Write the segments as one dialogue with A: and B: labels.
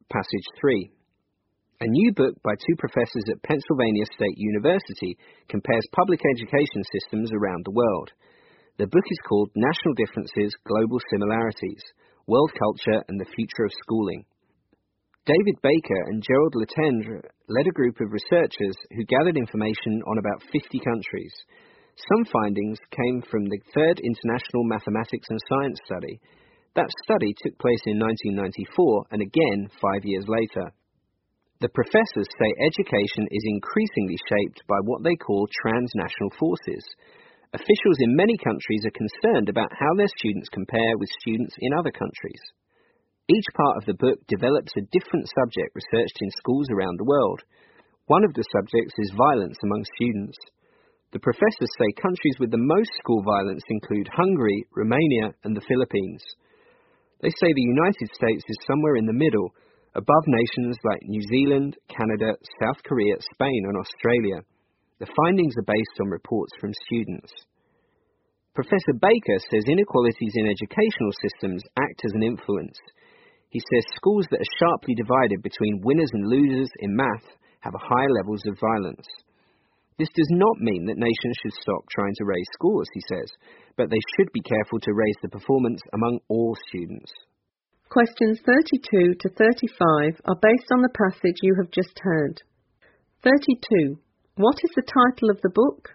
A: Passage 3. A new book by two professors at Pennsylvania State University compares public education systems around the world. The book is called National Differences, Global Similarities, World Culture and the Future of Schooling. David Baker and Gerald Latendre led a group of researchers who gathered information on about 50 countries. Some findings came from the Third International Mathematics and Science Study. That study took place in 1994 and again 5 years later. The professors say education is increasingly shaped by what they call transnational forces. Officials in many countries are concerned about how their students compare with students in other countries. Each part of the book develops a different subject researched in schools around the world. One of the subjects is violence among students. The professors say countries with the most school violence include Hungary, Romania, and the Philippines. They say the United States is somewhere in the middle, above nations like New Zealand, Canada, South Korea, Spain, and Australia. The findings are based on reports from students. Professor Baker says inequalities in educational systems act as an influence. He says schools that are sharply divided between winners and losers in math have high levels of violence. This does not mean that nations should stop trying to raise scores, he says, but they should be careful to raise the performance among all students.
B: Questions 32 to 35 are based on the passage you have just heard. 32. What is the title of the book?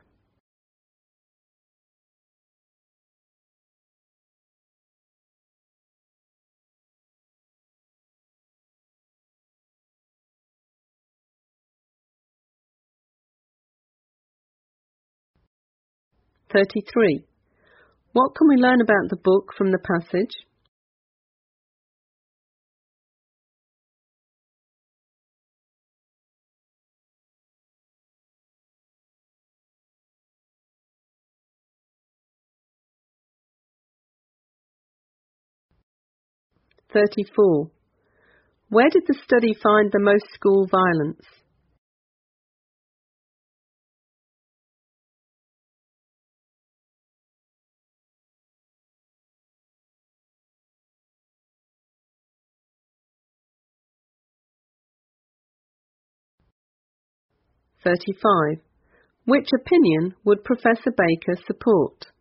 B: (33) What can we learn about the book from the passage? (34) Where did the study find the most school violence? (35) Which opinion would Professor Baker support?